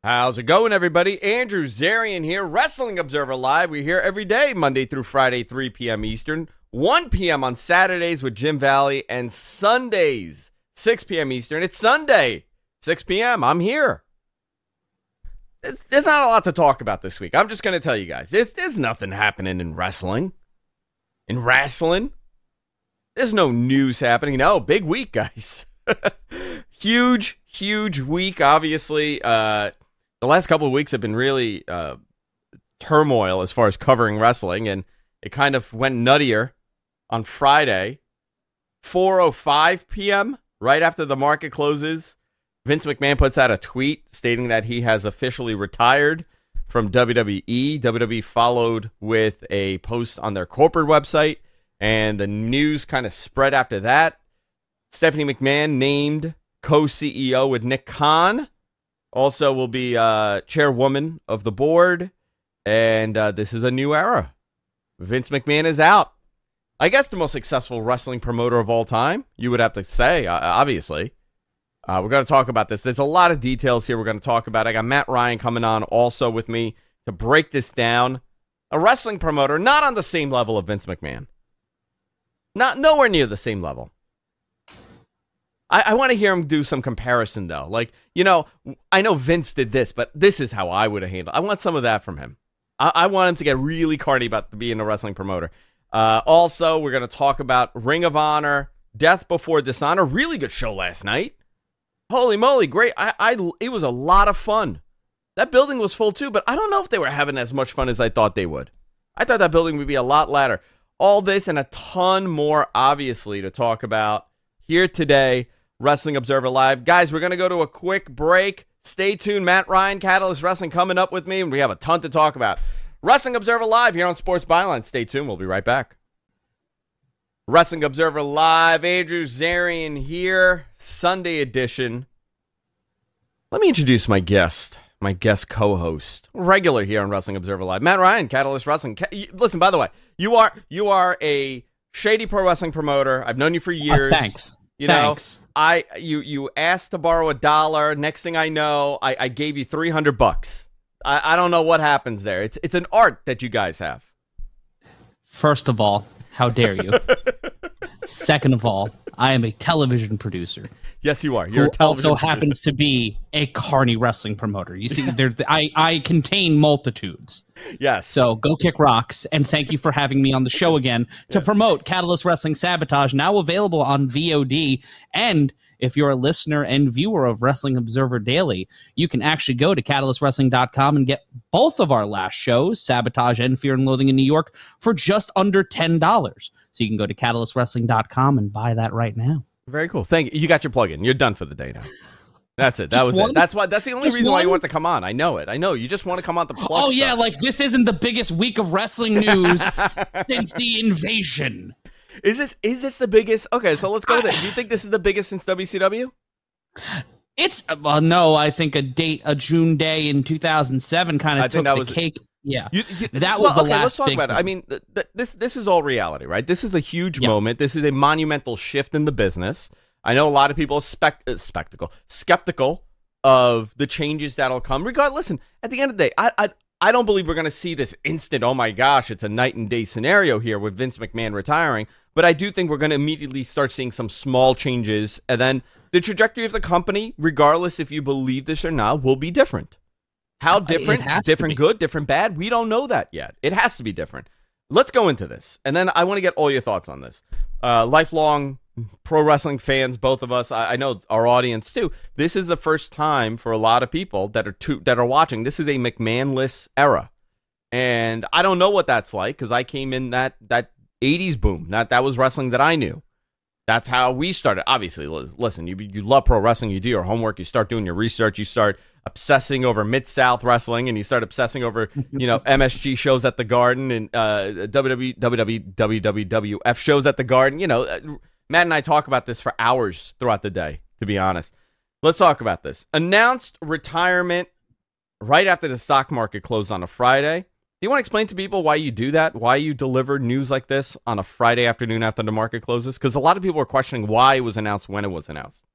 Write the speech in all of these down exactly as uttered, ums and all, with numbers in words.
How's it going, everybody? Andrew Zarian here, Wrestling Observer Live. We're here every day, Monday through Friday, three p.m. Eastern, one p.m. on Saturdays with Jim Valley, and Sundays, six p.m. Eastern. It's Sunday, six p.m. I'm here. There's, there's not a lot to talk about this week. I'm just going to tell you guys, there's, there's nothing happening in wrestling. In wrestling, there's no news happening. No, big week, guys. huge, huge week, obviously. Uh... The last couple of weeks have been really uh, turmoil as far as covering wrestling, and it kind of went nuttier on Friday, four oh five p.m., right after the market closes. Vince McMahon puts out a tweet stating that he has officially retired from W W E. W W E followed with a post on their corporate website, and the news kind of spread after that. Stephanie McMahon named co-C E O with Nick Khan. Also will be uh, chairwoman of the board, and uh, this is a new era. Vince McMahon is out. I guess the most successful wrestling promoter of all time, you would have to say, uh, obviously. Uh, we're going to talk about this. There's a lot of details here we're going to talk about. I got Matt Ryan coming on also with me to break this down. A wrestling promoter, not on the same level of Vince McMahon. Not nowhere near the same level. I, I want to hear him do some comparison, though. Like, you know, I know Vince did this, but this is how I would have handled it. I want some of that from him. I, I want him to get really carny about being a wrestling promoter. Uh, also, we're going to talk about Ring of Honor, Death Before Dishonor. Really good show last night. Holy moly, great. I, I, it was a lot of fun. That building was full, too, but I don't know if they were having as much fun as I thought they would. I thought that building would be a lot louder. All this and a ton more, obviously, to talk about here today. Wrestling Observer Live. Guys, we're going to go to a quick break. Stay tuned. Matt Ryan, Catalyst Wrestling, coming up with me, and we have a ton to talk about. Wrestling Observer Live here on Sports Byline. Stay tuned. We'll be right back. Wrestling Observer Live. Andrew Zarian here. Sunday edition. Let me introduce my guest, my guest co-host, regular here on Wrestling Observer Live. Matt Ryan, Catalyst Wrestling. Listen, by the way, you are you are a shady pro wrestling promoter. I've known you for years. Uh, thanks. You Thanks. know, I you you asked to borrow a dollar. Next thing I know, I, I gave you three hundred bucks. I, I don't know what happens there. It's it's an art that you guys have. First of all, how dare you? Second of all, I am a television producer. Yes, you are. You're who a television also producer. happens to be a carny wrestling promoter. You see, there's I I contain multitudes. Yes. So go kick rocks, and thank you for having me on the show again to yeah. promote Catalyst Wrestling Sabotage, now available on V O D. And if you're a listener and viewer of Wrestling Observer Daily, you can actually go to catalyst wrestling dot com and get both of our last shows, Sabotage and Fear and Loathing in New York, for just under ten dollars. So you can go to catalyst wrestling dot com and buy that right now. Very cool. Thank you. You got your plug-in. You're done for the day now. That's it. That Just was one? it. That's why. That's the only Just reason one? why you want to come on. I know it. I know. You just want to come on to plug Oh, yeah, stuff. like this isn't the biggest week of wrestling news since the invasion. Is this is this the biggest? Okay, so let's go there. Do you think this is the biggest since W C W? It's, well, no, I think a date, a June day in two thousand seven kind of took the was, cake. Yeah, you, you, that was well, the okay, last let's talk big about it. I mean, th- th- this this is all reality, right? This is a huge Yeah. moment. This is a monumental shift in the business. I know a lot of people are spec- uh, spectacle, skeptical of the changes that'll come. Regard, listen, at the end of the day, I I, I don't believe we're going to see this instant, oh my gosh, it's a night and day scenario here with Vince McMahon retiring. But I do think we're going to immediately start seeing some small changes. And then the trajectory of the company, regardless if you believe this or not, will be different. How different? Different good, different bad? We don't know that yet. It has to be different. Let's go into this. And then I want to get all your thoughts on this. Uh, lifelong pro wrestling fans, both of us, I, I know our audience too. This is the first time for a lot of people that are to, that are watching. This is a McMahon-less era. And I don't know what that's like because I came in that that eighties boom. That, that was wrestling that I knew. That's how we started. Obviously, listen, you you love pro wrestling. You do your homework. You start doing your research. You start obsessing over Mid-South wrestling, and you start obsessing over, you know, M S G shows at the Garden and uh, W W W F shows at the Garden. You know, Matt and I talk about this for hours throughout the day, to be honest. Let's talk about this. Announced retirement right after the stock market closed on a Friday. Do you want to explain to people why you do that? Why you deliver news like this on a Friday afternoon after the market closes? Because a lot of people are questioning why it was announced when it was announced.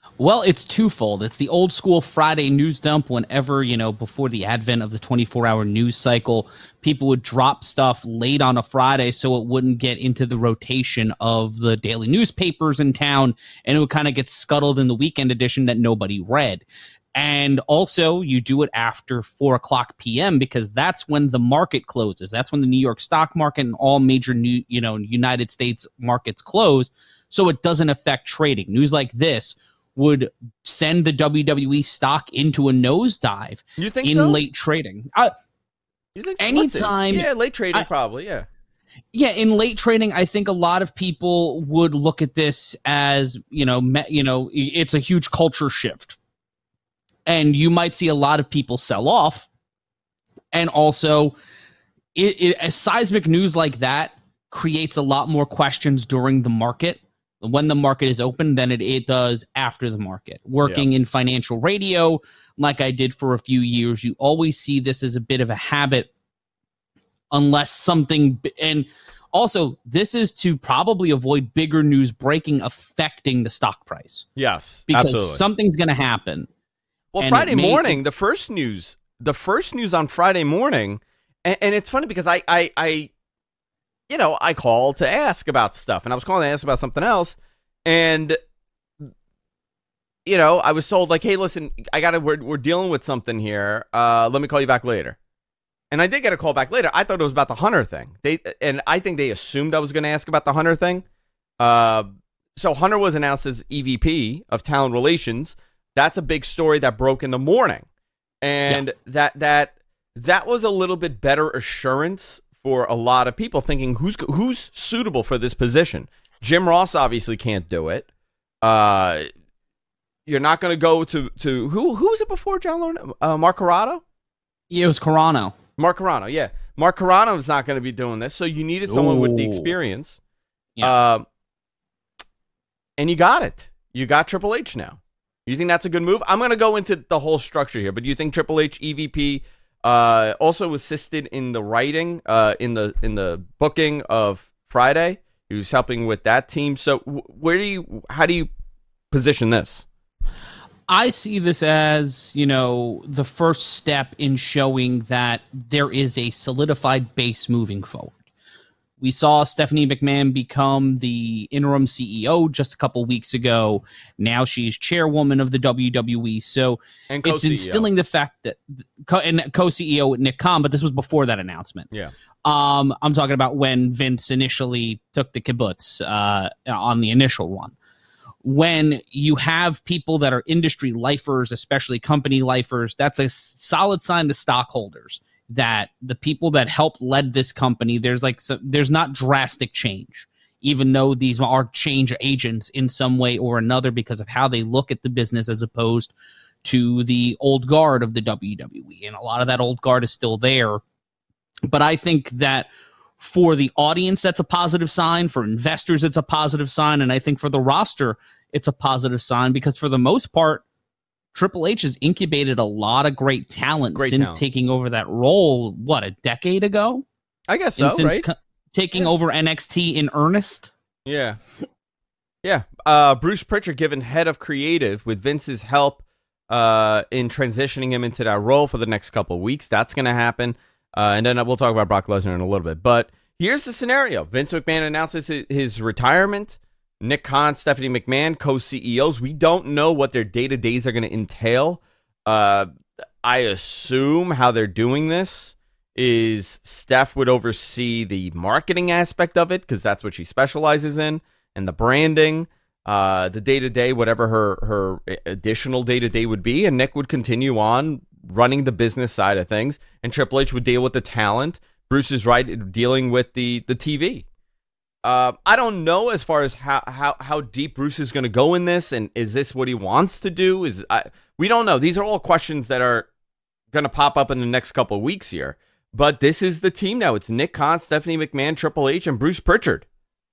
Well, it's twofold. It's the old school Friday news dump whenever, you know, before the advent of the twenty-four hour news cycle, people would drop stuff late on a Friday so it wouldn't get into the rotation of the daily newspapers in town, and it would kind of get scuttled in the weekend edition that nobody read. And also, you do it after four o'clock p.m. because that's when the market closes. That's when the New York stock market and all major new, you know, United States markets close, so it doesn't affect trading. News like this would send the W W E stock into a nosedive you think in so? late trading. Uh, you think anytime, yeah, late trading I, probably, yeah. Yeah, in late trading, I think a lot of people would look at this as, you know, me, you know, it's a huge culture shift. And you might see a lot of people sell off. And also, it, it, a seismic news like that creates a lot more questions during the market, when the market is open, than it, it does after the market. Working yeah. in financial radio, like I did for a few years, you always see this as a bit of a habit unless something... And also, this is to probably avoid bigger news breaking affecting the stock price. Yes, because absolutely. Something's going to happen. Well, Friday may, morning, the first news, the first news on Friday morning, and, and it's funny because I, I, I, you know, I called to ask about stuff, and I was calling to ask about something else, and, you know, I was told, like, hey, listen, I got to, we're, we're dealing with something here, uh, let me call you back later. And I did get a call back later. I thought it was about the Hunter thing. They, and I think they assumed I was going to ask about the Hunter thing. Uh, so Hunter was announced as E V P of Talent Relations. That's a big story that broke in the morning. And yeah. that that that was a little bit better assurance for a lot of people thinking, who's who's suitable for this position? Jim Ross obviously can't do it. Uh, you're not going to go to, to who who was it before John Laurinaitis? Uh, Mark Carrano? Yeah, it was Carrano. Mark Carrano, yeah. Mark Carrano is not going to be doing this, so you needed someone Ooh. with the experience. Yeah. Uh, and you got it. You got Triple H now. You think that's a good move? I'm going to go into the whole structure here, but you think Triple H, E V P, uh, also assisted in the writing, uh, in the in the booking of Friday? He was helping with that team. So where do you, how do you position this? I see this as, you know, the first step in showing that there is a solidified base moving forward. We saw Stephanie McMahon become the interim C E O just a couple weeks ago. Now she's chairwoman of the W W E. So and it's instilling the fact that and co-C E O with Nick Khan, but this was before that announcement. Yeah. Um, I'm talking about when Vince initially took the kibbutz uh, on the initial one. When you have people that are industry lifers, especially company lifers, that's a solid sign to stockholders that the people that helped led this company, there's like so, there's not drastic change, even though these are change agents in some way or another because of how they look at the business as opposed to the old guard of the W W E. And a lot of that old guard is still there. But I think that for the audience, that's a positive sign. For investors, it's a positive sign. And I think for the roster, it's a positive sign because for the most part, Triple H has incubated a lot of great talent great since talent. taking over that role, what, a decade ago? I guess so, and since right? co- taking yeah. over N X T in earnest? Yeah. Yeah. Uh, Bruce Pritchard given head of creative with Vince's help uh, in transitioning him into that role for the next couple of weeks. That's going to happen. Uh, and then we'll talk about Brock Lesnar in a little bit. But here's the scenario. Vince McMahon announces his, his retirement. Nick Khan, Stephanie McMahon, co-C E Os. We don't know what their day-to-days are going to entail. Uh, I assume how they're doing this is Steph would oversee the marketing aspect of it because that's what she specializes in, and the branding, uh, the day-to-day, whatever her, her additional day-to-day would be, and Nick would continue on running the business side of things, and Triple H would deal with the talent. Bruce is right, dealing with the, the T V. Uh, I don't know as far as how, how, how deep Bruce is going to go in this, and is this what he wants to do? Is I, we don't know. These are all questions that are going to pop up in the next couple of weeks here. But this is the team now. It's Nick Khan, Stephanie McMahon, Triple H, and Bruce Pritchard.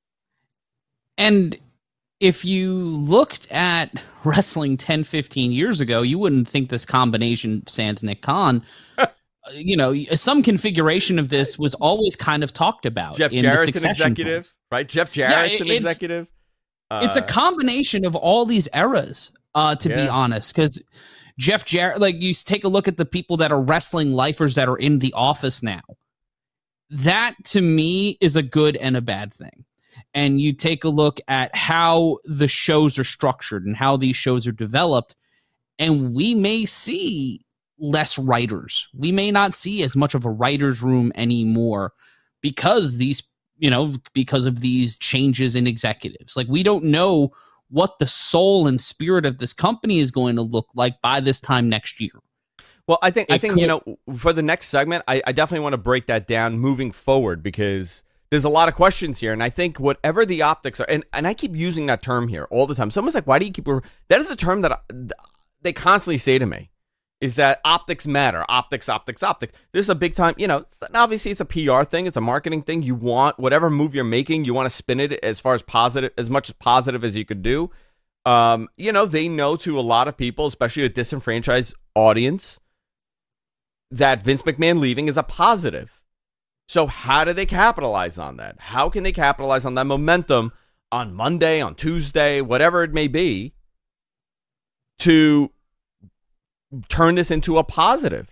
And if you looked at wrestling ten, fifteen years ago, you wouldn't think this combination, sans Nick Khan, you know, some configuration of this was always kind of talked about. Jeff in Jarrett's the an executive, points. right? Jeff Jarrett's yeah, an executive. Uh, it's a combination of all these eras uh, to Yeah. be honest, because Jeff Jarrett, like you take a look at the people that are wrestling lifers that are in the office now. That to me is a good and a bad thing. And you take a look at how the shows are structured and how these shows are developed, and we may see less writers. We may not see as much of a writer's room anymore because these, you know, because of these changes in executives. Like, we don't know what the soul and spirit of this company is going to look like by this time next year. Well, I think, It I think could- you know, for the next segment, I, I definitely want to break that down moving forward because there's a lot of questions here. And I think whatever the optics are, and, and I keep using that term here all the time. Someone's like, why do you keep, that is a term that I, they constantly say to me, is that optics matter. Optics, optics, optics. This is a big time, you know, obviously it's a P R thing. It's a marketing thing. You want, whatever move you're making, you want to spin it as far as positive, as much as positive as you could do. Um, you know, they know to a lot of people, especially a disenfranchised audience, that Vince McMahon leaving is a positive. So how do they capitalize on that? How can they capitalize on that momentum on Monday, on Tuesday, whatever it may be, to turn this into a positive?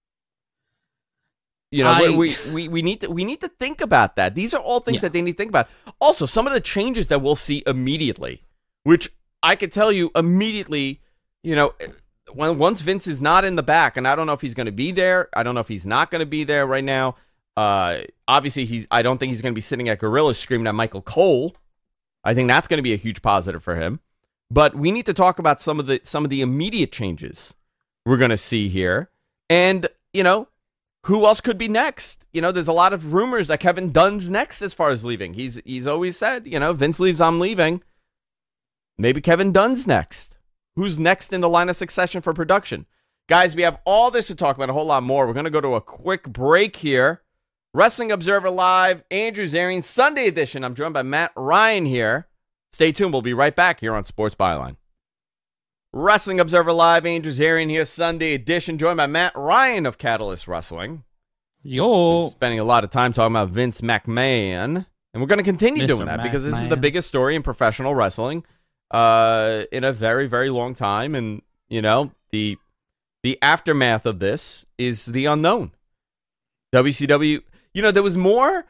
You know, I- we, we we need to we need to think about that. These are all things Yeah. that they need to think about. Also, some of the changes that we'll see immediately, which I could tell you immediately, you know, when once Vince is not in the back, and I don't know if he's going to be there. I don't know if he's not going to be there right now. Uh, obviously, he's. I don't think he's going to be sitting at Gorilla screaming at Michael Cole. I think that's going to be a huge positive for him. But we need to talk about some of the some of the immediate changes we're going to see here, and you know, who else could be next? You know, there's a lot of rumors that Kevin Dunn's next as far as leaving. He's he's always said, you know, Vince leaves, I'm leaving. Maybe Kevin Dunn's next. Who's next in the line of succession for production? Guys, we have all this to talk about, a whole lot more. We're going to go to a quick break here. Wrestling Observer Live, Andrew Zarian, Sunday edition. I'm joined by Matt Ryan here. Stay tuned. We'll be right back here on Sports Byline. Wrestling Observer Live, Andrew Zarian here, Sunday edition, joined by Matt Ryan of Catalyst Wrestling. Yo. Spending a lot of time talking about Vince McMahon. And we're going to continue Mister doing that because this is the McMahon. biggest story in professional wrestling uh, in a very, very long time. And, you know, the the aftermath of this is the unknown. W C W, you know, there was more.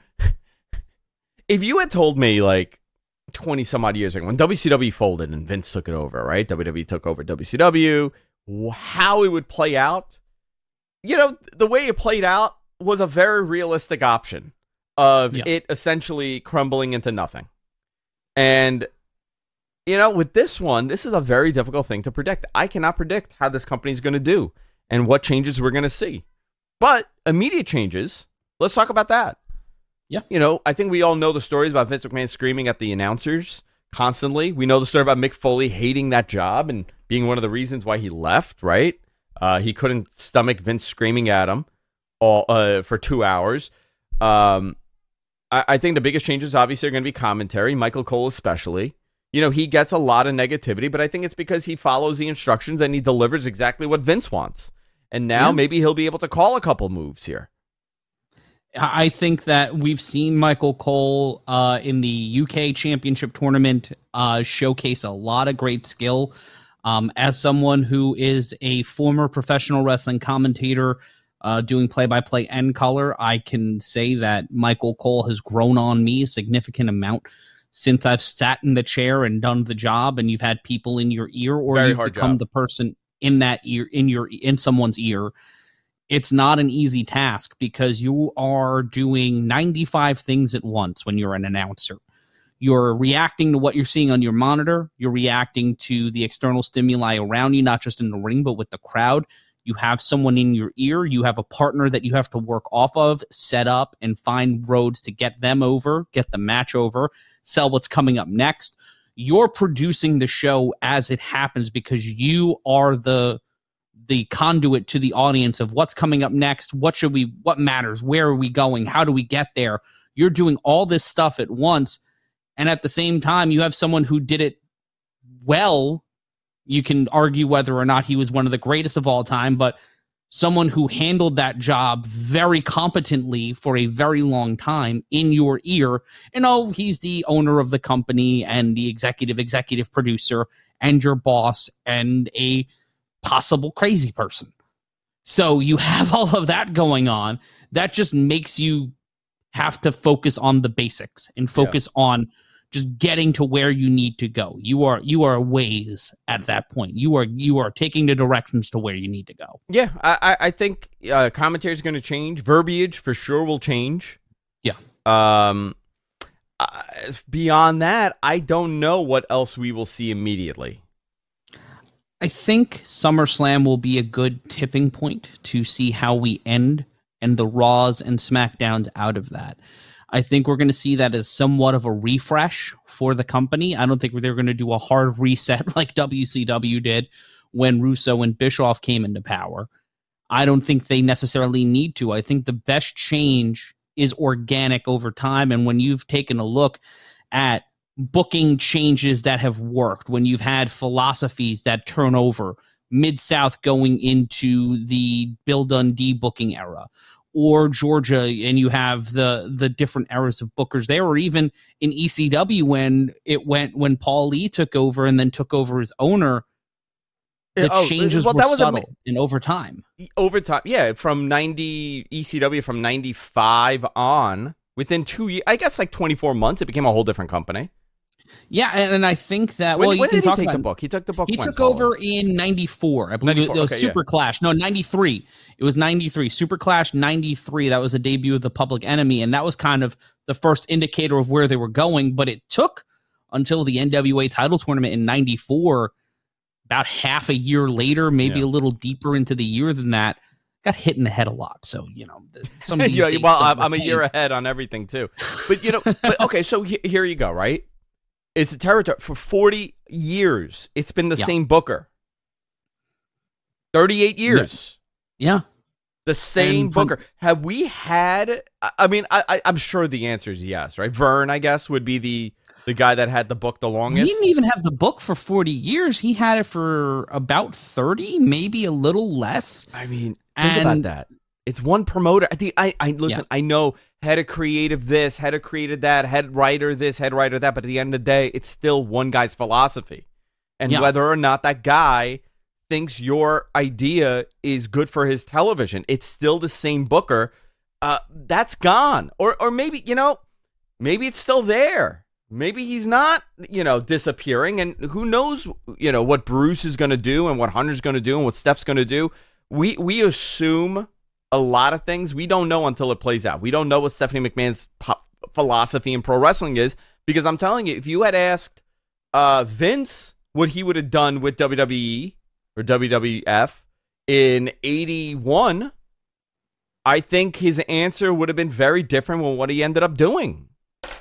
If you had told me, like, twenty some odd years ago, when W C W folded and Vince took it over, right? W W E took over W C W, how it would play out, you know, the way it played out was a very realistic option of Yeah. it essentially crumbling into nothing. And, you know, with this one, this is a very difficult thing to predict. I cannot predict how this company is going to do and what changes we're going to see. But immediate changes, let's talk about that. Yeah. You know, I think we all know the stories about Vince McMahon screaming at the announcers constantly. We know the story about Mick Foley hating that job and being one of the reasons why he left, right? Uh, he couldn't stomach Vince screaming at him all uh, for two hours. Um, I, I think the biggest changes, obviously, are going to be commentary, Michael Cole especially. You know, he gets a lot of negativity, but I think it's because he follows the instructions and he delivers exactly what Vince wants. And now Yeah. maybe he'll be able to call a couple moves here. I think that we've seen Michael Cole uh, in the U K Championship Tournament uh, showcase a lot of great skill. Um, as someone who is a former professional wrestling commentator uh, doing play-by-play and color, I can say that Michael Cole has grown on me a significant amount since I've sat in the chair and done the job, and you've had people in your ear, or Very you've hard become job. the person in that ear, in your in someone's ear. It's not an easy task because you are doing ninety-five things at once when you're an announcer. You're reacting to what you're seeing on your monitor. You're reacting to the external stimuli around you, not just in the ring, but with the crowd. You have someone in your ear. You have a partner that you have to work off of, set up, and find roads to get them over, get the match over, sell what's coming up next. You're producing the show as it happens because you are the the conduit to the audience of what's coming up next, what should we, what matters, where are we going, how do we get there? You're doing all this stuff at once, and at the same time, you have someone who did it well. You can argue whether or not he was one of the greatest of all time, but someone who handled that job very competently for a very long time in your ear. And oh, he's the owner of the company and the executive, executive producer and your boss and a possible crazy person. So you have all of that going on. That just makes you have to focus on the basics and focus yeah. on just getting to where you need to go. You are you are a ways at that point. You are you are taking the directions to where you need to go. Yeah, I I think uh, commentary is going to change. Verbiage for sure will change. Yeah. Um. Uh, beyond that, I don't know what else we will see immediately. I think SummerSlam will be a good tipping point to see how we end and the Raws and SmackDowns out of that. I think we're going to see that as somewhat of a refresh for the company. I don't think they're going to do a hard reset like W C W did when Russo and Bischoff came into power. I don't think they necessarily need to. I think the best change is organic over time. And when you've taken a look at booking changes that have worked, when you've had philosophies that turn over, Mid-South going into the Bill Dundee booking era, or Georgia, and you have the the different eras of bookers there, or even in E C W when it went when Paul Lee took over and then took over as owner, the oh, changes well, were that was subtle a, and over time. Over time, yeah, from ninety E C W from ninety-five on, within two years, I guess like twenty-four months, it became a whole different company. Yeah, and, and I think that when, well, you when can did talk he take about, the book? He took the book. He when, took Paul? over in ninety-four. I believe ninety-four, it was okay, Super yeah. Clash. No, ninety-three. It was ninety-three. Super Clash ninety-three. That was a debut of the Public Enemy, and that was kind of the first indicator of where they were going. But it took until the N W A title tournament in ninety-four, about half a year later, maybe yeah. a little deeper into the year than that. Got hit in the head a lot, so you know some. Of these yeah, well, I'm, I'm a year ahead on everything too, but you know, but okay, so he, here you go, right? It's a territory for forty years. It's been the yeah. same booker. thirty-eight years. Yeah. yeah. The same from, booker. Have we had, I mean, I, I, I'm sure the answer is yes, right? Vern, I guess, would be the, the guy that had the book the longest. He didn't even have the book for forty years. He had it for about thirty, maybe a little less. I mean, think and, about that. It's one promoter. I, I, I listen, yeah. I know head of creative this, head of creative that, head writer this, head writer that, but at the end of the day, it's still one guy's philosophy. And yeah. whether or not that guy thinks your idea is good for his television, it's still the same booker. Uh, that's gone. Or or maybe, you know, maybe it's still there. Maybe he's not, you know, disappearing. And who knows, you know, what Bruce is going to do and what Hunter's going to do and what Steph's going to do. We we assume a lot of things. We don't know until it plays out. We don't know what Stephanie McMahon's po- philosophy in pro wrestling is, because I'm telling you, if you had asked uh, Vince what he would have done with W W E or W W F in eighty-one, I think his answer would have been very different from what he ended up doing.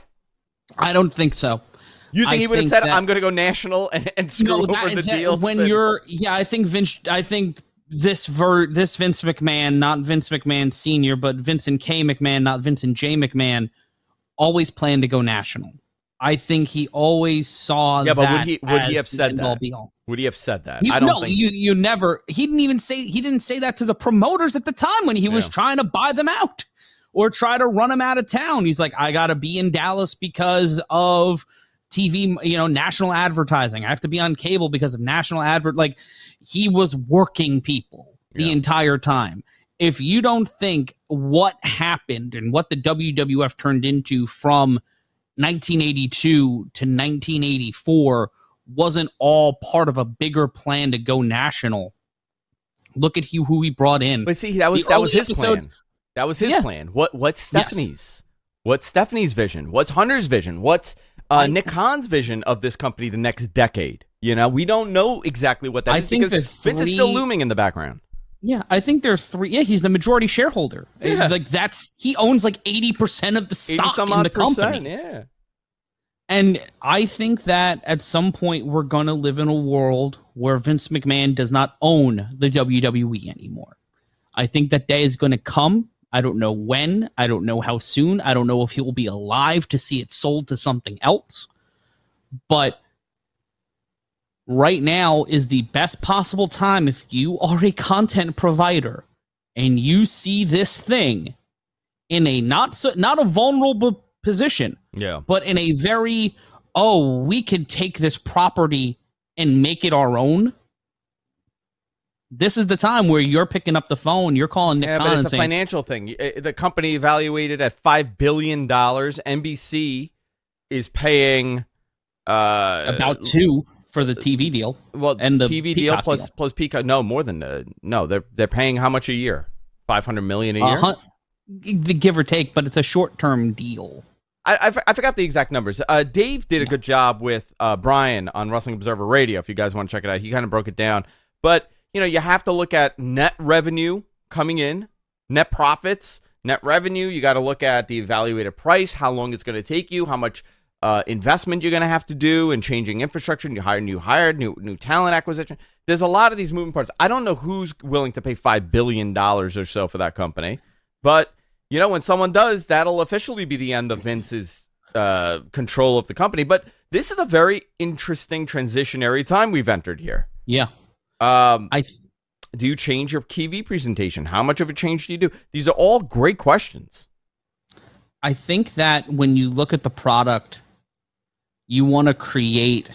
I don't think so. You think I he would have think said, that, "I'm going to go national and, and screw no, over that, the that, deal"? When and, you're, yeah, I think Vince. I think this ver this Vince McMahon, not Vince McMahon Senior, but Vincent K. McMahon, not Vincent J. McMahon, always planned to go national. I think he always saw yeah, that. but would he would he have said that? Be-all. Would he have said that? You, I don't no, think you you never. He didn't even say. He didn't say that to the promoters at the time when he yeah. was trying to buy them out or try to run them out of town. He's like, I got to be in Dallas because of T V, you know, national advertising. I have to be on cable because of national advert. Like, he was working people the yeah. entire time. If you don't think what happened and what the W W F turned into from nineteen eighty-two to nineteen eighty-four wasn't all part of a bigger plan to go national, look at who, who he brought in. But see, that was the that was his episodes, plan. That was his yeah. plan. What what's Stephanie's? Yes. What's Stephanie's vision? What's Hunter's vision? What's uh, I, Nick Khan's vision of this company the next decade? You know, we don't know exactly what that I is think because three, Vince is still looming in the background. Yeah, I think there are three. Yeah, he's the majority shareholder. Yeah. Like that's he owns like eighty percent of the stock in the company. Percent, yeah. And I think that at some point we're going to live in a world where Vince McMahon does not own the W W E anymore. I think that day is going to come. I don't know when. I don't know how soon. I don't know if he will be alive to see it sold to something else. But right now is the best possible time if you are a content provider and you see this thing in a not so, not a vulnerable position, yeah, but in a very, oh, we could take this property and make it our own. This is the time where you're picking up the phone, you're calling Nick yeah, Khan but and it's a saying, financial thing. The company evaluated at five billion dollars. N B C is paying uh, about two for the T V deal. Well, and the T V Peacock deal plus deal. plus Peacock. No, more than uh, no. They're they're paying how much a year? Five hundred million a year. Uh, give or take, but it's a short term deal. I, I, f- I forgot the exact numbers. Uh, Dave did a good job with uh, Brian on Wrestling Observer Radio. If you guys want to check it out, he kind of broke it down. But you know, you have to look at net revenue coming in, net profits, net revenue. You got to look at the evaluated price, how long it's going to take you, how much uh, investment you're going to have to do in changing infrastructure. You hire new hired, new new talent acquisition. There's a lot of these moving parts. I don't know who's willing to pay five billion dollars or so for that company, but you know, when someone does, that'll officially be the end of Vince's uh, control of the company. But this is a very interesting transitionary time we've entered here. Yeah. Um, I th- do you change your T V presentation? How much of a change do you do? These are all great questions. I think that when you look at the product, you want to create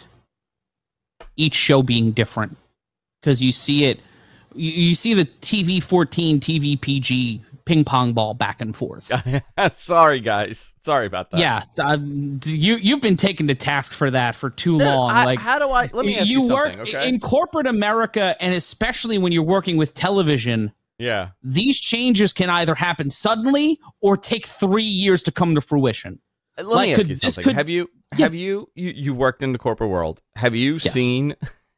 each show being different because you see it. You, you see the T V fourteen, T V P G ping pong ball back and forth. Sorry, guys. Sorry about that. Yeah, um, you you've been taken to task for that for too Dude, long. I, like, how do I? Let me ask you, you something. work Okay. in corporate America, and especially when you're working with television. Yeah, these changes can either happen suddenly or take three years to come to fruition. Let like, me ask could, you something. Could, have you yeah. have you, you you worked in the corporate world? Have you yes. seen?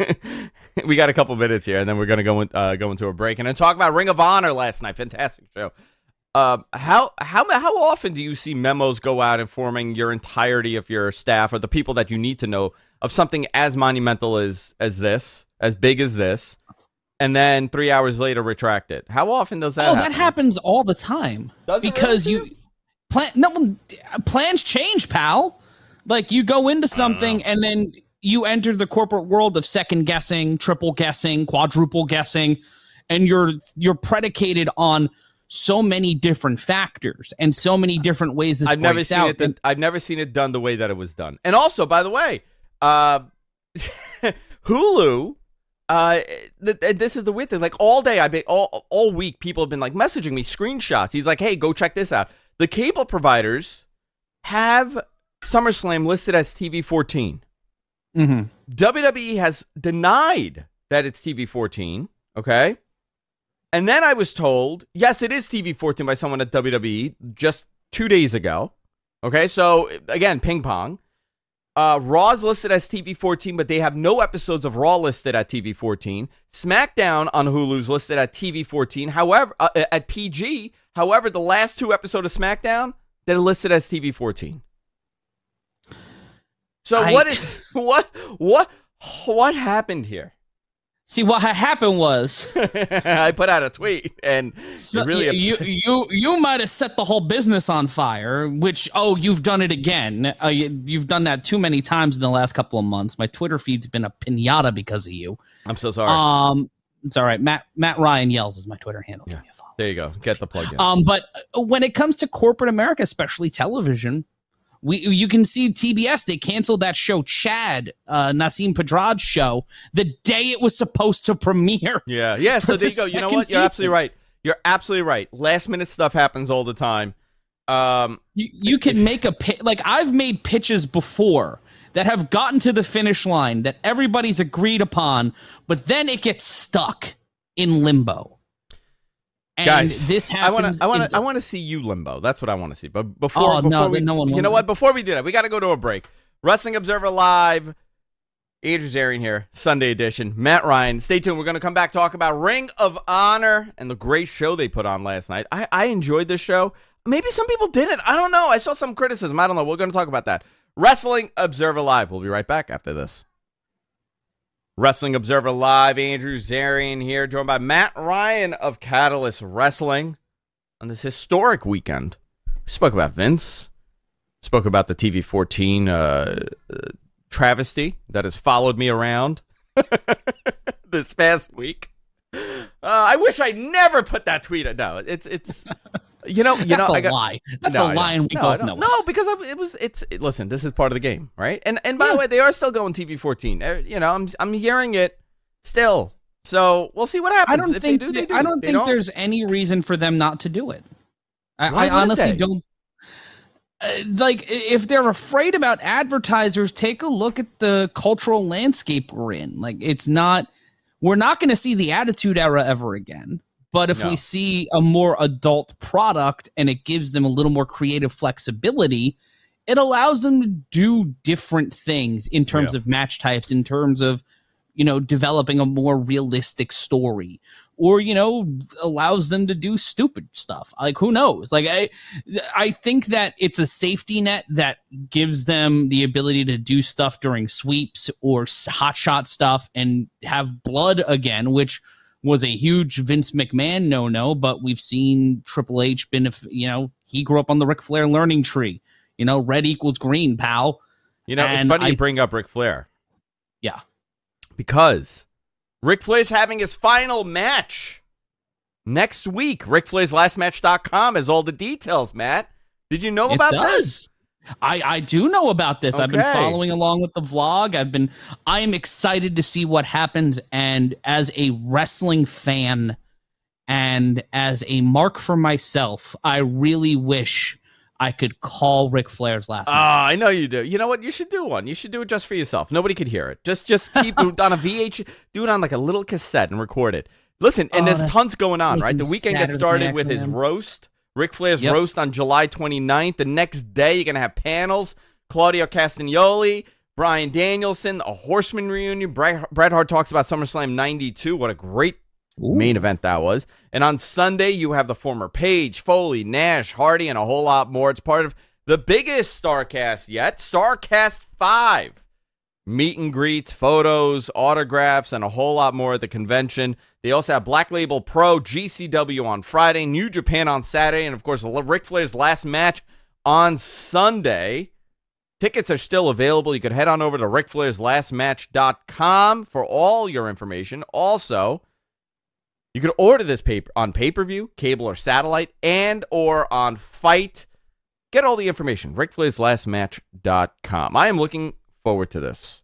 We got a couple minutes here, and then we're gonna go in, uh, go into a break and then talk about Ring of Honor last night. Fantastic show. Uh, how how how often do you see memos go out informing your entirety of your staff or the people that you need to know of something as monumental as as this, as big as this, and then three hours later retract it? How often does that? Oh, happen? that happens all the time. Does it because really? you plan no plans change, pal. Like you go into something and then you enter the corporate world of second guessing, triple guessing, quadruple guessing, and you're you're predicated on so many different factors and so many different ways this I've never breaks seen out. it. Th- I've never seen it done the way that it was done. And also, by the way, uh, Hulu. Uh, th- th- this is the weird thing. Like all day, I've been all all week. People have been like messaging me screenshots. He's like, "Hey, go check this out." The cable providers have SummerSlam listed as T V fourteen. Mm-hmm. W W E has denied that it's T V fourteen. Okay. And then I was told, yes, it is T V fourteen by someone at W W E just two days ago. Okay, so again, ping pong. Uh, Raw's listed as T V fourteen, but they have no episodes of Raw listed at T V fourteen. SmackDown on Hulu's listed at T V fourteen, however, uh, at P G. However, the last two episodes of SmackDown, they're listed as T V fourteen. So I... what is what what what happened here? See, what ha- happened was I put out a tweet, and so it really you, you you you might have set the whole business on fire. Which oh, you've done it again. Uh, you, you've done that too many times in the last couple of months. My Twitter feed's been a pinata because of you. I'm so sorry. Um, it's all right. Matt Matt Ryan Yells is my Twitter handle. Yeah. There you go. Get the plug in. Um, but when it comes to corporate America, especially television, we you can see T B S. They canceled that show, Chad, uh, Nassim Pedrad's show, the day it was supposed to premiere. Yeah, yeah. So there you go. You know what? You're season. absolutely right. You're absolutely right. Last minute stuff happens all the time. Um, you you can make a pi- like I've made pitches before that have gotten to the finish line that everybody's agreed upon, but then it gets stuck in limbo. And Guys, this I want happens. to, I want in- to, I want to see you limbo. That's what I want to see. But before, Oh, before no, we, no one you know wants what? Before we do that, we got to go to a break. Wrestling Observer Live. Andrew Zarian here, Sunday edition. Matt Ryan. Stay tuned. We're going to come back talk about Ring of Honor and the great show they put on last night. I, I enjoyed this show. Maybe some people didn't. I don't know. I saw some criticism. I don't know. We're going to talk about that. Wrestling Observer Live. We'll be right back after this. Wrestling Observer Live. Andrew Zarian here, joined by Matt Ryan of Catalyst Wrestling on this historic weekend. We spoke about Vince. Spoke about the T V fourteen uh, uh, travesty that has followed me around this past week. I wish I never put that tweet. No, it's it's. You know, you That's know, a I got, lie. That's no, a lie, and we no, both know. No, because I, it was. It's it, listen. This is part of the game, right? And and by Yeah. the way, they are still going T V fourteen. Uh, You know, I'm I'm hearing it still. So we'll see what happens. I don't if think they do, they do. I don't They think don't. there's any reason for them not to do it. I, Why I honestly they? don't. Uh, like, if they're afraid about advertisers, take a look at the cultural landscape we're in. Like, it's not. We're not going to see the Attitude Era ever again. But if No. we see a more adult product and it gives them a little more creative flexibility, it allows them to do different things in terms Yeah. of match types, in terms of, you know, developing a more realistic story, or, you know, allows them to do stupid stuff. Like, who knows? Like, I, I think that it's a safety net that gives them the ability to do stuff during sweeps or hot shot stuff and have blood again, which was a huge Vince McMahon no-no, but we've seen Triple H been, if you know, he grew up on the Ric Flair learning tree. You know, red equals green, pal. You know, And it's funny I- you bring up Ric Flair. Yeah. Because Ric Flair's having his final match next week. Ric Flair's Last Match dot com has all the details, Matt. Did you know It about does. this? I, I do know about this. I've been Okay. following along with the vlog. I've been I'm excited to see what happens. And as a wrestling fan and as a mark for myself, I really wish I could call Ric Flair's last match. Ah, I know you do. You know what? You should do one. You should do it just for yourself. Nobody could hear it. Just just keep it on a V H. Do it on like a little cassette and record it. Listen, and Oh, there's that's tons going on, right? The making weekend gets Saturday started Night with his Action, man. roast. Ric Flair's Yep. roast on July twenty-ninth. The next day, you're going to have panels. Claudio Castagnoli, Bryan Danielson, a Horseman reunion. Bret, Bret Hart talks about SummerSlam ninety-two. What a great Ooh. main event that was. And on Sunday, you have the former Page, Foley, Nash, Hardy, and a whole lot more. It's part of the biggest StarCast yet, StarCast five. Meet and greets, photos, autographs, and a whole lot more at the convention. They also have Black Label Pro, G C W on Friday, New Japan on Saturday, and of course, Ric Flair's last match on Sunday. Tickets are still available. You could head on over to Ric Flair's Last Match dot com for all your information. Also, you could order this paper on pay-per-view, cable or satellite, and or on Fight. Get all the information, Ric Flair's Last Match dot com. I am looking forward to this.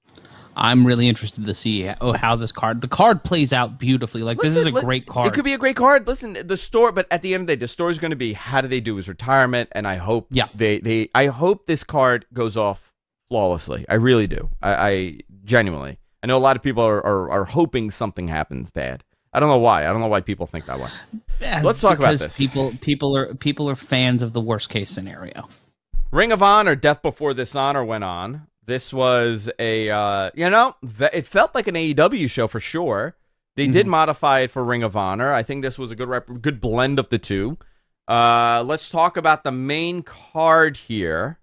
I'm really interested to see oh, how this card, the card plays out beautifully. Like, this is a Listen, great card. It could be a great card. Listen, the store, but at the end of the day, the story is going to be how do they do his retirement, and I hope Yeah. they they I hope this card goes off flawlessly. I really do. I, I genuinely. I know a lot of people are, are are hoping something happens bad. I don't know why. I don't know why people think that way. Yeah, Let's talk about because this. People, people are people are fans of the worst case scenario. Ring of Honor, Death Before Dishonor went on. This was a, uh, you know, it felt like an A E W show for sure. They Mm-hmm. did modify it for Ring of Honor. I think this was a good rep- good blend of the two. Uh, let's talk about the main card here.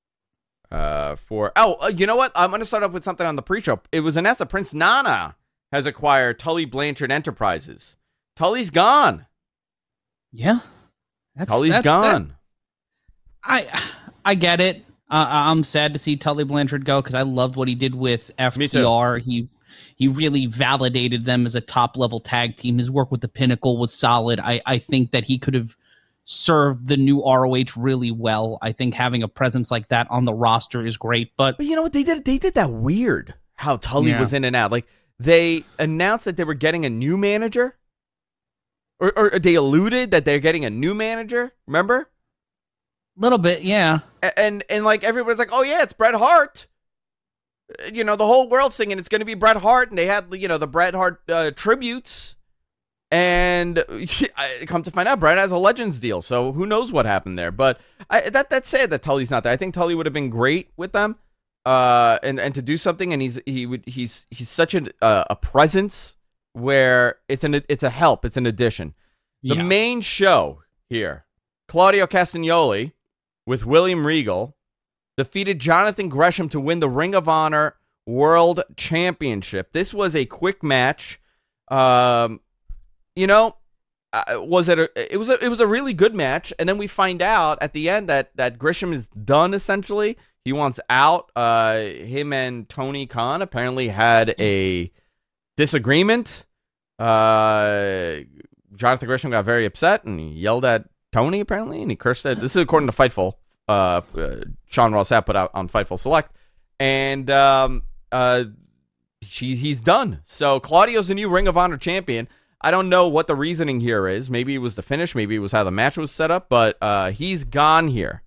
Uh, for oh, uh, you know what? I'm going to start off with something on the pre-show. It was announced that Prince Nana has acquired Tully Blanchard Enterprises. Tully's gone. Yeah, that's Tully's that's, gone. that- I I get it. Uh, I'm sad to see Tully Blanchard go because I loved what he did with F T R. He he really validated them as a top level tag team. His work with the Pinnacle was solid. I I think that he could have served the new R O H really well. I think having a presence like that on the roster is great. But But you know what they did? They did that weird how Tully Yeah. was in and out. Like they announced that they were getting a new manager, or or they alluded that they're getting a new manager. Remember? a little bit, yeah. A- And and like everybody's like, oh yeah, it's Bret Hart. Uh, You know, the whole world's singing it's going to be Bret Hart, and they had you know the Bret Hart uh, tributes. And I come to find out, Bret has a Legends deal, so who knows what happened there? But I, that that's sad that Tully's not there. I think Tully would have been great with them, uh, and and to do something. And he's he would he's he's such a uh, a presence where it's an it's a help, it's an addition. The Yeah. main show here, Claudio Castagnoli with William Regal defeated Jonathan Gresham to win the Ring of Honor World Championship. This was a quick match. Um, you know, uh, was it? A, it was. A, it was a really good match. And then we find out at the end that that Gresham is done. Essentially, he wants out. Uh, him and Tony Khan apparently had a disagreement. Uh, Jonathan Gresham got very upset and he yelled at Tony apparently, and he cursed at. This is according to Fightful. Uh, uh Sean Ross Sapp put out on Fightful Select, and um, uh, she's he's done. So Claudio's the new Ring of Honor champion. I don't know what the reasoning here is. Maybe it was the finish. Maybe it was how the match was set up. But uh, he's gone here.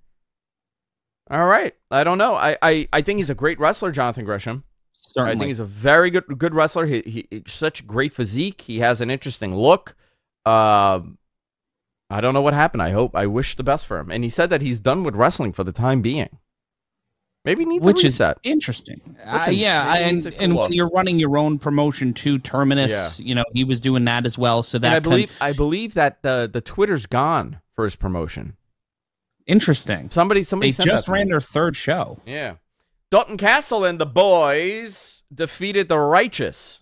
All right. I don't know. I, I, I think he's a great wrestler, Jonathan Gresham. Certainly. I think he's a very good good wrestler. He, he such great physique. He has an interesting look. Uh, I don't know what happened. I hope. I wish the best for him. And he said that he's done with wrestling for the time being. Maybe he needs Which a is reset. interesting. Listen, uh, yeah, I, and, cool and when up. you're running your own promotion too, Terminus, Yeah. you know, he was doing that as well. So that And I can- believe I believe that the the Twitter's gone for his promotion. interesting. Somebody somebody They sent just that to ran me. their third show. Yeah. Dalton Castle and the boys defeated the Righteous,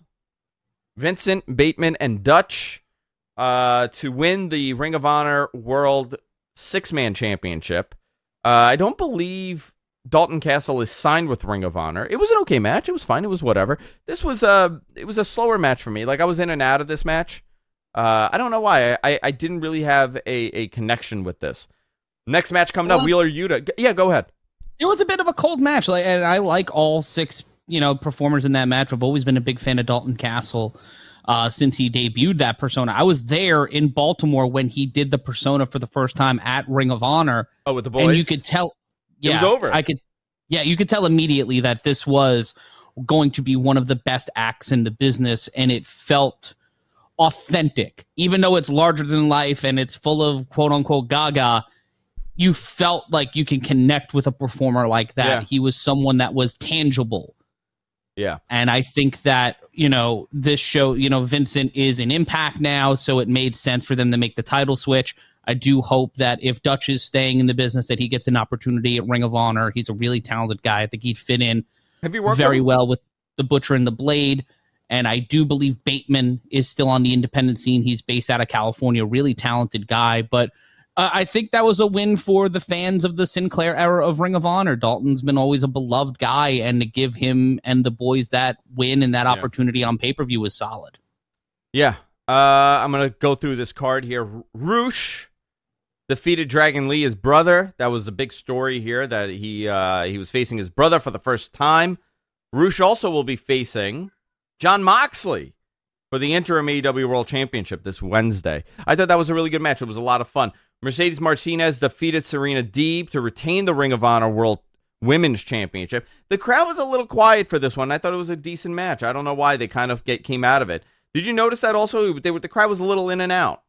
Vincent, Bateman, and Dutch, uh, to win the Ring of Honor World Six-Man Championship. Uh, I don't believe Dalton Castle is signed with Ring of Honor. It was an okay match. It was fine. It was whatever. This was a it was a slower match for me. Like I was in and out of this match. Uh, I don't know why. I, I, I didn't really have a, a connection with this. Next match coming Well, up, Wheeler Yuta. G- Yeah, go ahead. It was a bit of a cold match, like, and I like all six, you know, performers in that match. I've always been a big fan of Dalton Castle uh, since he debuted that persona. I was there in Baltimore when he did the persona for the first time at Ring of Honor. Oh, with the boys? And you could tell, yeah, It was over. I could, yeah, you could tell immediately that this was going to be one of the best acts in the business, and it felt authentic, even though it's larger than life and it's full of quote unquote gaga. You felt like you can connect with a performer like that. Yeah. He was someone that was tangible. Yeah. And I think that, you know, this show, you know, Vincent is in Impact now, so it made sense for them to make the title switch. I do hope that if Dutch is staying in the business, that he gets an opportunity at Ring of Honor. He's a really talented guy. I think he'd fit in Have you worked very with him? well with the Butcher and the Blade. And I do believe Bateman is still on the independent scene. He's based out of California, really talented guy. But uh, I think that was a win for the fans of the Sinclair era of Ring of Honor. Dalton's been always a beloved guy, and to give him and the boys that win and that Yeah. opportunity on pay-per-view was solid. Yeah. Uh, I'm going to go through this card here. R- Roosh defeated Dragon Lee, his brother. That was a big story here, that he uh, he was facing his brother for the first time. Roosh also will be facing Jon Moxley for the interim A E W World Championship this Wednesday. I thought that was a really good match. It was a lot of fun. Mercedes Martinez defeated Serena Deeb to retain the Ring of Honor World Women's Championship. The crowd was a little quiet for this one. I thought it was a decent match. I don't know why they kind of get, came out of it. Did you notice that also? They, the crowd was a little in and out.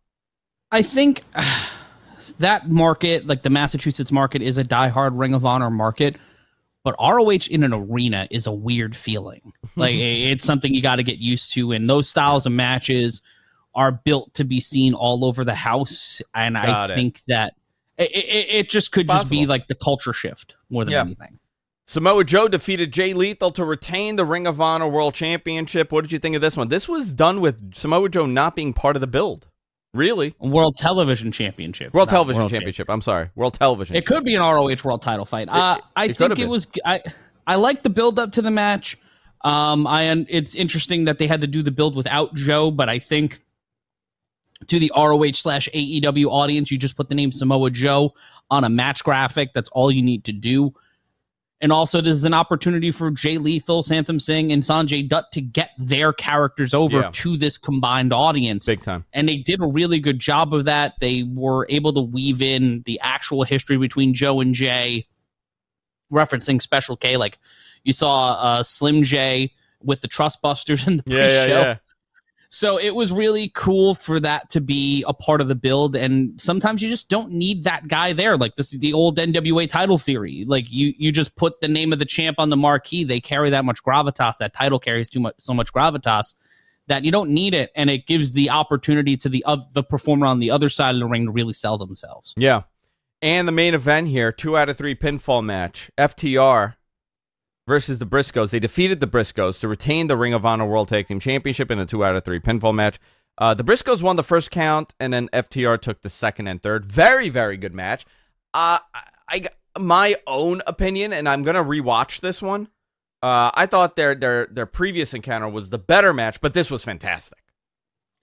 I think uh, that market, like the Massachusetts market, is a diehard Ring of Honor market. But R O H in an arena is a weird feeling. Like it's something you got to get used to. And those styles of matches are built to be seen all over the house. And Got I it. think that it, it, it just could just be Possible. like the culture shift more than Yeah. anything. Samoa Joe defeated Jay Lethal to retain the Ring of Honor World Championship. What did you think of this one? This was done with Samoa Joe not being part of the build. Really? World Television Championship. World not Television World Championship. I'm sorry. World Television. It could be an R O H World Title fight. Uh, it I could think have it been. was. I I like the build up to the match. Um, I it's interesting that they had to do the build without Joe, but I think to the R O H slash A E W audience, you just put the name Samoa Joe on a match graphic. That's all you need to do. And also, this is an opportunity for Jay Lethal, Santham Singh, and Sanjay Dutt to get their characters over Yeah. to this combined audience. Big time. And they did a really good job of that. They were able to weave in the actual history between Joe and Jay, referencing Special K. Like you saw uh, Slim J with the Trustbusters in the Yeah, pre-show. yeah, yeah. So it was really cool for that to be a part of the build. And sometimes you just don't need that guy there. Like this is the old N W A title theory. Like you, you just put the name of the champ on the marquee. They carry that much gravitas. That title carries too much, so much gravitas that you don't need it. And it gives the opportunity to the of the performer on the other side of the ring to really sell themselves. Yeah. And the main event here, two out of three pinfall match. F T R versus the Briscoes. They defeated the Briscoes to retain the Ring of Honor World Tag Team Championship in a two out of three pinfall match. Uh, the Briscoes won the first count, and then F T R took the second and third. Very, very good match. Uh, I, I my own opinion, and I'm gonna rewatch this one. Uh, I thought their their their previous encounter was the better match, but this was fantastic.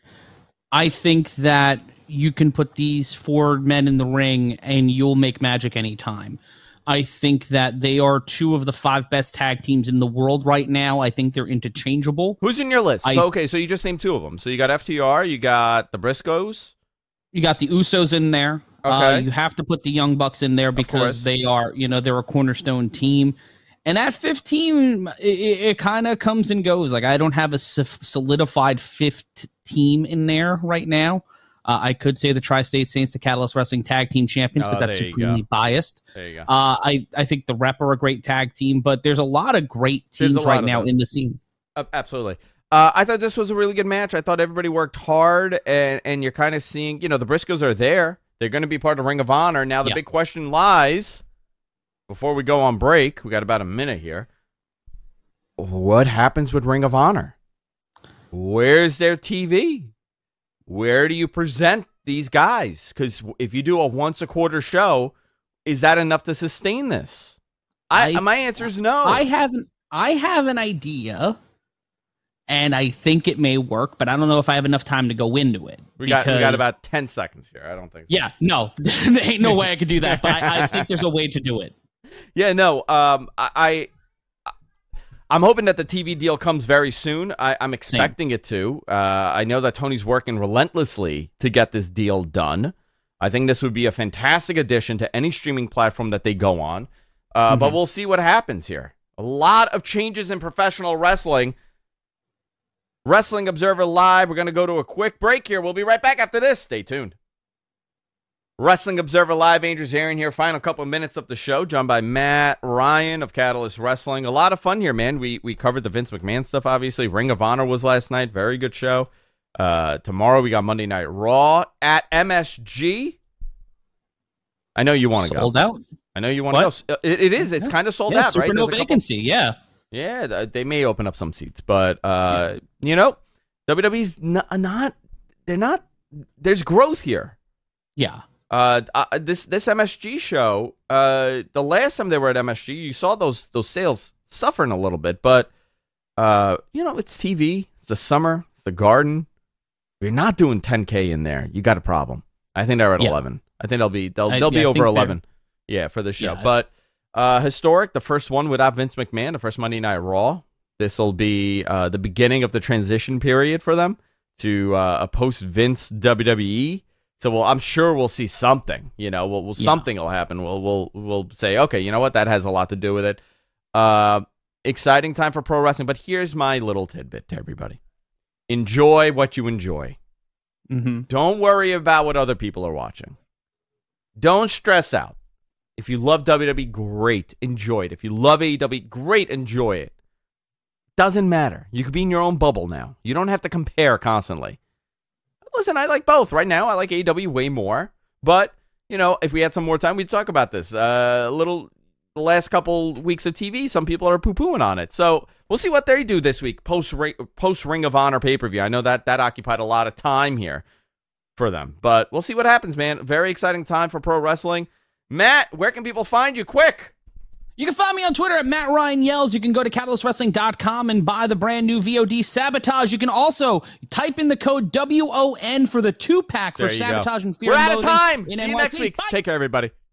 I think that you can put these four men in the ring and you'll make magic anytime. I think that they are two of the five best tag teams in the world right now. I think they're interchangeable. Who's in your list? I, so, okay, so you just named two of them. So you got F T R, you got the Briscoes. You got the Usos in there. Okay. Uh, you have to put the Young Bucks in there because they are, you know, they're a cornerstone team. And at fifteen, it, it kind of comes and goes. Like, I don't have a solidified fifth team in there right now. Uh, I could say the Tri-State Saints, the Catalyst Wrestling Tag Team Champions, oh, but that's supremely biased. There you go. Uh, I, I think the Rep are a great tag team, but there's a lot of great teams right now them. in the scene. Uh, absolutely. Uh, I thought this was a really good match. I thought everybody worked hard, and, and you're kind of seeing, you know, the Briscoes are there. They're going to be part of Ring of Honor. Now, the yeah. big question lies, before we go on break, we got about a minute here, what happens with Ring of Honor? Where's their T V? Where do you present these guys? Because if you do a once a quarter show, is that enough to sustain this? I, I my answer is no. I haven't. I have an idea, and I think it may work, but I don't know if I have enough time to go into it. We got we got about ten seconds here. I don't think so. Yeah, no, there ain't no way I could do that, but I, I think there's a way to do it. Yeah, no. Um, I. I I'm hoping that the T V deal comes very soon. I, I'm expecting Same. it to. Uh, I know that Tony's working relentlessly to get this deal done. I think this would be a fantastic addition to any streaming platform that they go on. Uh, mm-hmm. But we'll see what happens here. A lot of changes in professional wrestling. Wrestling Observer Live. We're going to go to a quick break here. We'll be right back after this. Stay tuned. Wrestling Observer Live, Andrew Zarian here. Final couple of minutes of the show, joined by Matt Ryan of Catalyst Wrestling. A lot of fun here, man. We we covered the Vince McMahon stuff, obviously. Ring of Honor was last night. Very good show. Uh, tomorrow we got Monday Night Raw at M S G. I know you want to go. Sold out? I know you want to go. It, it is. It's kind of sold yeah, out, super right? No There's vacancy, couple... yeah. Yeah, they may open up some seats, but, uh, yeah. you know, W W E's not, not, they're not, there's growth here. Yeah. Uh, uh, this this M S G show, uh, the last time they were at M S G, you saw those those sales suffering a little bit, but uh, you know, it's T V, it's the summer, it's the Garden. If you're not doing ten K in there, you got a problem. I think they're at yeah. eleven. I think they'll be they'll I, they'll be yeah, over eleven. Yeah, for the show. Yeah. But uh, historic, the first one without Vince McMahon, the first Monday Night Raw. This will be uh, the beginning of the transition period for them to uh, a post Vince W W E. So well, I'm sure we'll see something. You know, we'll, we'll yeah. something will happen. We'll we'll we'll say, okay, you know what? That has a lot to do with it. Uh, exciting time for pro wrestling. But here's my little tidbit to everybody: enjoy what you enjoy. Mm-hmm. Don't worry about what other people are watching. Don't stress out. If you love W W E, great, enjoy it. If you love A E W, great, enjoy it. Doesn't matter. You could be in your own bubble now. You don't have to compare constantly. Listen, I like both. Right now, I like A E W way more. But, you know, if we had some more time, we'd talk about this. Uh, a little, the last couple weeks of T V, some people are poo-pooing on it. So we'll see what they do this week, post, post Ring of Honor pay-per-view. I know that that occupied a lot of time here for them. But we'll see what happens, man. Very exciting time for pro wrestling. Matt, where can people find you? Quick! You can find me on Twitter at Matt Ryan Yells. You can go to catalyst wrestling dot com and buy the brand new V O D Sabotage. You can also type in the code W O N for the two-pack for Sabotage go. and Fear We're and out of time. See you N Y C. Next week. Bye. Take care, everybody.